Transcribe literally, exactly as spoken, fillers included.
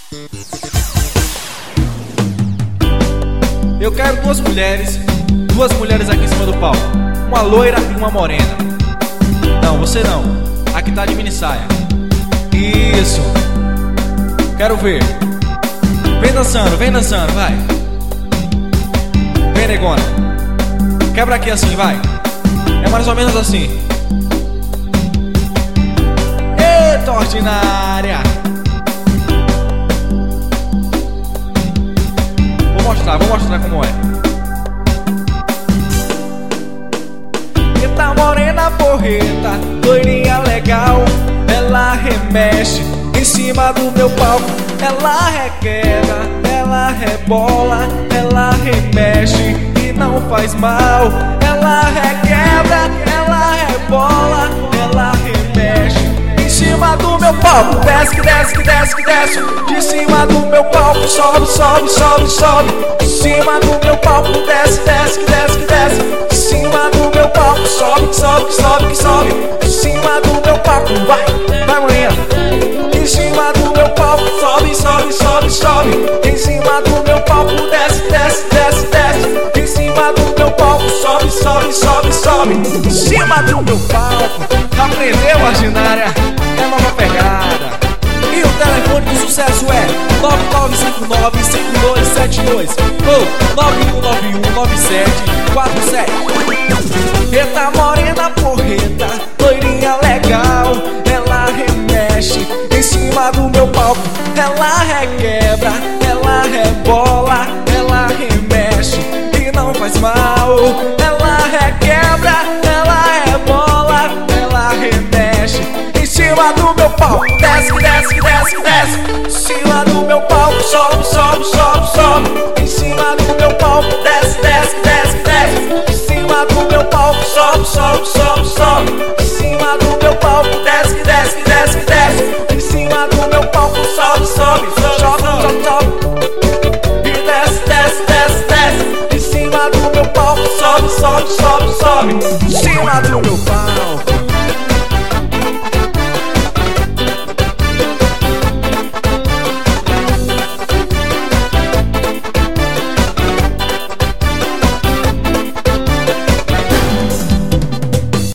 Eu quero duas mulheres, duas mulheres aqui em cima do palco, uma loira e uma morena. Não, você não, a que tá de mini saia. Isso, quero ver. Vem dançando, vem dançando, vai. Vem, negona. Quebra aqui assim, vai. É mais ou menos assim. Eita, ordinária. Vou mostrar, vou mostrar como é. Eita, morena porreta, loirinha legal. Ela remexe em cima do meu palco. Ela requebra, ela rebola, ela remexe e não faz mal. Ela requebra, ela rebola, ela remexe em cima do meu palco. Desce, que desce, que desce, que desce. De cima do meu palco, sobe, sobe, sobe, sobe. De cima do meu palco, desce, desce, que desce, que desce. De cima do meu palco, sobe, que sobe, que sobe, que sobe. De cima do meu palco, vai, vai, manhã. Em cima do meu palco, sobe, sobe, sobe, sobe. Em cima do meu palco, desce, desce, desce, desce. Em cima do meu palco, sobe, sobe, sobe, sobe. Em cima do meu palco. Aprendeu, ordinária? É nova pegada. E o telefone do sucesso é nove nove cinco nove cinco dois sete dois ou nove um nove um nove sete quatro sete. Eita, morena porreta, loirinha legal. Ela remexe em cima do meu palco. Ela requebra, ela rebola, ela remexe e não faz mal. Ela requebra, ela rebola, ela remexe em cima do meu palco. Desce, desce, desce, desce. Em cima do meu palco, sobe, sobe, sobe, sobe. Em cima do meu palco, desce, desce, desce, desce. Em cima do meu palco, sobe, sobe, sobe, sobe. Em cima do meu palco, desce, desce, desce, desce. Em cima do meu palco, sobe, sobe, sobe, sobe, sobe. E desce, desce, desce, desce. Em cima do meu palco, sobe, sobe, sobe, sobe. Em cima do meu palco.